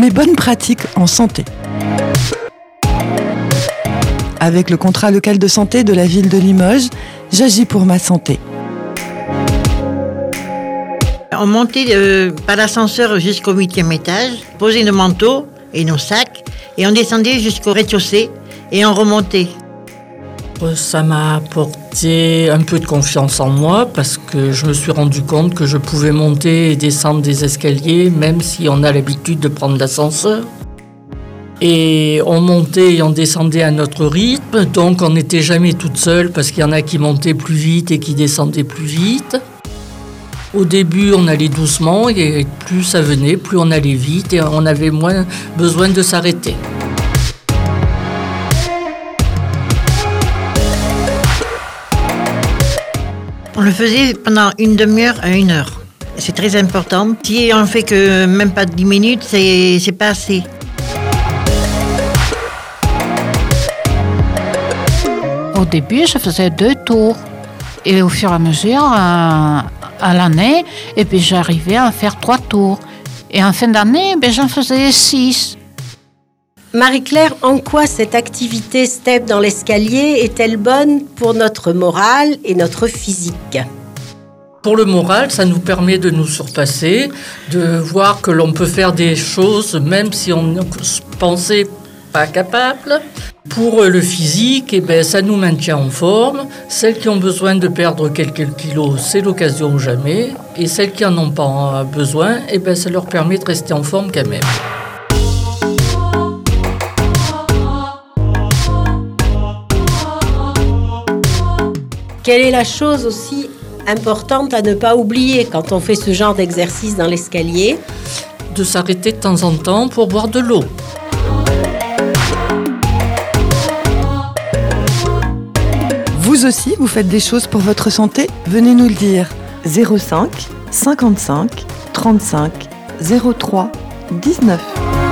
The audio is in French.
Mes bonnes pratiques en santé. Avec le contrat local de santé de la ville de Limoges, j'agis pour ma santé. On montait par l'ascenseur jusqu'au 8e étage, posait nos manteaux et nos sacs, et on descendait jusqu'au rez-de-chaussée et on remontait. Ça m'a apporté un peu de confiance en moi parce que je me suis rendu compte que je pouvais monter et descendre des escaliers même si on a l'habitude de prendre l'ascenseur. Et on montait et on descendait à notre rythme, donc on n'était jamais toute seule parce qu'il y en a qui montaient plus vite et qui descendaient plus vite. Au début, on allait doucement et plus ça venait, plus on allait vite et on avait moins besoin de s'arrêter. On le faisait pendant une demi-heure à 1 heure. C'est très important. Si on ne fait que même pas 10 minutes, c'est pas assez. Au début, je faisais 2 tours. Et au fur et à mesure, à l'année, et puis j'arrivais à faire 3 tours. Et en fin d'année, j'en faisais 6. Marie-Claire, en quoi cette activité step dans l'escalier est-elle bonne pour notre morale et notre physique ? Pour le moral, ça nous permet de nous surpasser, de voir que l'on peut faire des choses même si on ne pensait pas capable. Pour le physique, ça nous maintient en forme. Celles qui ont besoin de perdre quelques kilos, c'est l'occasion ou jamais. Et celles qui n'en ont pas besoin, ça leur permet de rester en forme quand même. Quelle est la chose aussi importante à ne pas oublier quand on fait ce genre d'exercice dans l'escalier ? De s'arrêter de temps en temps pour boire de l'eau. Vous aussi, vous faites des choses pour votre santé ? Venez nous le dire. 05 55 35 03 19.